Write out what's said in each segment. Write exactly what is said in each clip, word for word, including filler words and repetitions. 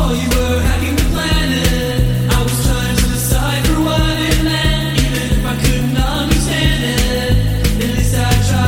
While you were hacking the planet, I was trying to decipher what it meant. Even if I couldn't understand it, at least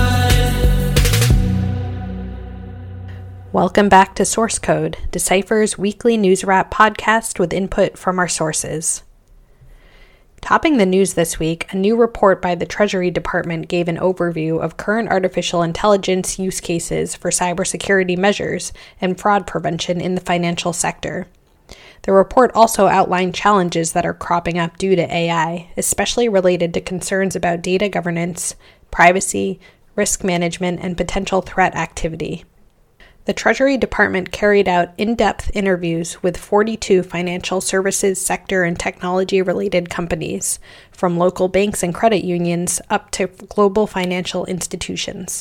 I tried. Welcome back to Source Code, Decipher's weekly news wrap podcast with input from our sources. Topping the news this week, a new report by the Treasury Department gave an overview of current artificial intelligence use cases for cybersecurity measures and fraud prevention in the financial sector. The report also outlined challenges that are cropping up due to A I, especially related to concerns about data governance, privacy, risk management, and potential threat activity. The Treasury Department carried out in-depth interviews with forty-two financial services sector and technology-related companies, from local banks and credit unions up to global financial institutions.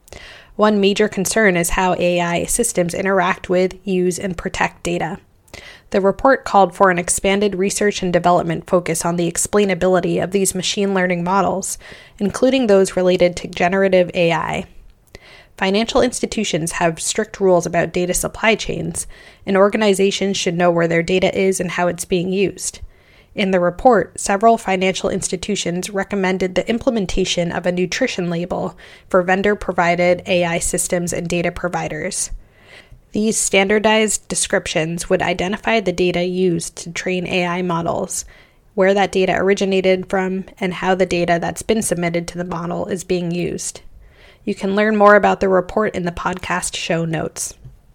One major concern is how A I systems interact with, use, and protect data. The report called for an expanded research and development focus on the explainability of these machine learning models, including those related to generative A I. Financial institutions have strict rules about data supply chains, and organizations should know where their data is and how it's being used. In the report, several financial institutions recommended the implementation of a nutrition label for vendor-provided A I systems and data providers. These standardized descriptions would identify the data used to train A I models, where that data originated from, and how the data that's been submitted to the model is being used. You can learn more about the report in the podcast show notes.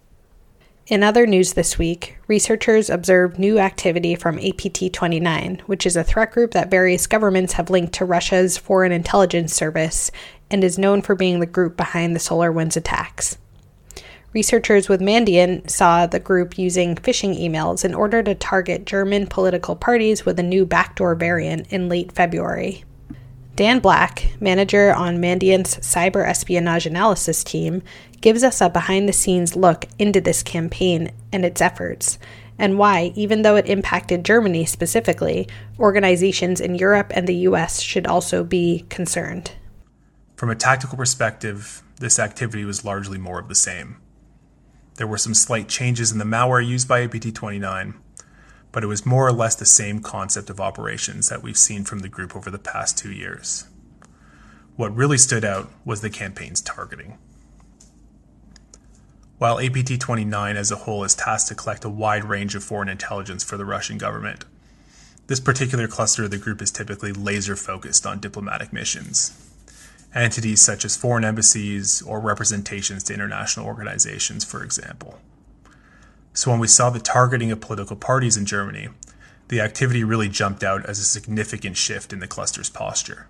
In other news this week, researchers observed new activity from A P T twenty-nine, which is a threat group that various governments have linked to Russia's Foreign Intelligence Service and is known for being the group behind the SolarWinds attacks. Researchers with Mandiant saw the group using phishing emails in order to target German political parties with a new backdoor variant in late February. Dan Black, manager on Mandiant's cyber espionage analysis team, gives us a behind-the-scenes look into this campaign and its efforts, and why, even though it impacted Germany specifically, organizations in Europe and the U S should also be concerned. From a tactical perspective, this activity was largely more of the same. There were some slight changes in the malware used by A P T twenty-nine, but it was more or less the same concept of operations that we've seen from the group over the past two years. What really stood out was the campaign's targeting. While A P T twenty-nine as a whole is tasked to collect a wide range of foreign intelligence for the Russian government, this particular cluster of the group is typically laser-focused on diplomatic missions. Entities such as foreign embassies or representations to international organizations, for example. So when we saw the targeting of political parties in Germany, the activity really jumped out as a significant shift in the cluster's posture.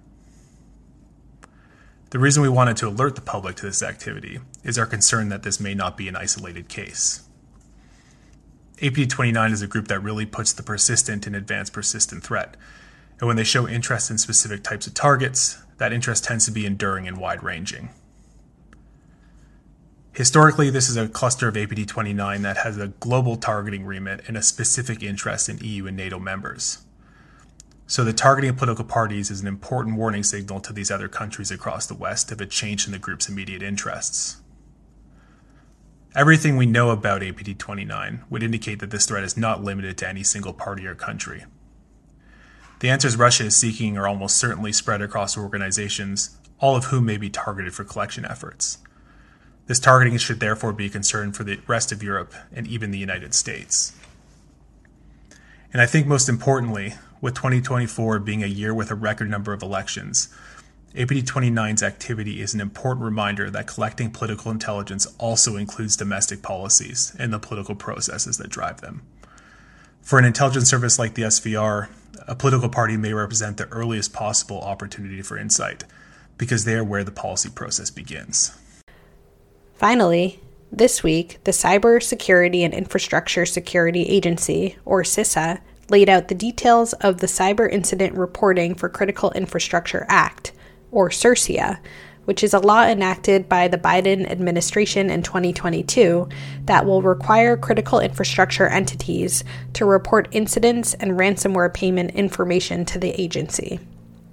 The reason we wanted to alert the public to this activity is our concern that this may not be an isolated case. A P T twenty-nine is a group that really puts the persistent and advanced persistent threat, and when they show interest in specific types of targets, that interest tends to be enduring and wide-ranging. Historically, this is a cluster of A P T twenty-nine that has a global targeting remit and a specific interest in E U and NATO members. So the targeting of political parties is an important warning signal to these other countries across the West of a change in the group's immediate interests. Everything we know about A P T twenty-nine would indicate that this threat is not limited to any single party or country. The answers Russia is seeking are almost certainly spread across organizations, all of whom may be targeted for collection efforts. This targeting should therefore be a concern for the rest of Europe and even the United States. And I think most importantly, with twenty twenty-four being a year with a record number of elections, A P T twenty-nine's activity is an important reminder that collecting political intelligence also includes domestic policies and the political processes that drive them. For an intelligence service like the S V R, a political party may represent the earliest possible opportunity for insight, because they are where the policy process begins. Finally, this week, the Cyber Security and Infrastructure Security Agency, or CISA, laid out the details of the Cyber Incident Reporting for Critical Infrastructure Act, or CIRCIA, which is a law enacted by the Biden administration in twenty twenty-two that will require critical infrastructure entities to report incidents and ransomware payment information to the agency.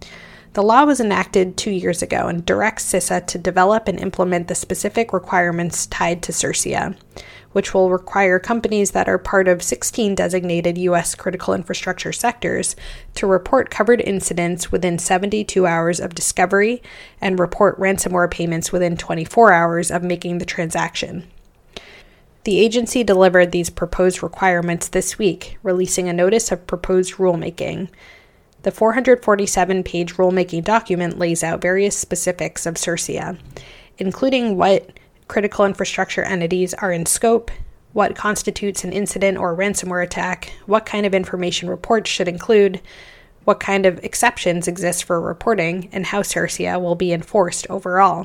The law was enacted two years ago and directs CISA to develop and implement the specific requirements tied to CERCIA, which will require companies that are part of sixteen designated U S critical infrastructure sectors to report covered incidents within seventy-two hours of discovery and report ransomware payments within twenty-four hours of making the transaction. The agency delivered these proposed requirements this week, releasing a notice of proposed rulemaking. The four hundred forty-seven page rulemaking document lays out various specifics of CERCIA, including what critical infrastructure entities are in scope, what constitutes an incident or ransomware attack, what kind of information reports should include, what kind of exceptions exist for reporting, and how CERCIA will be enforced overall.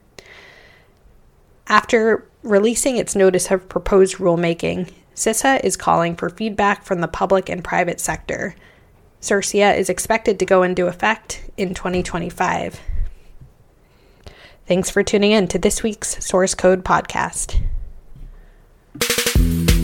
After releasing its notice of proposed rulemaking, CISA is calling for feedback from the public and private sector. CERCIA is expected to go into effect in twenty twenty-five. Thanks for tuning in to this week's Source Code Podcast.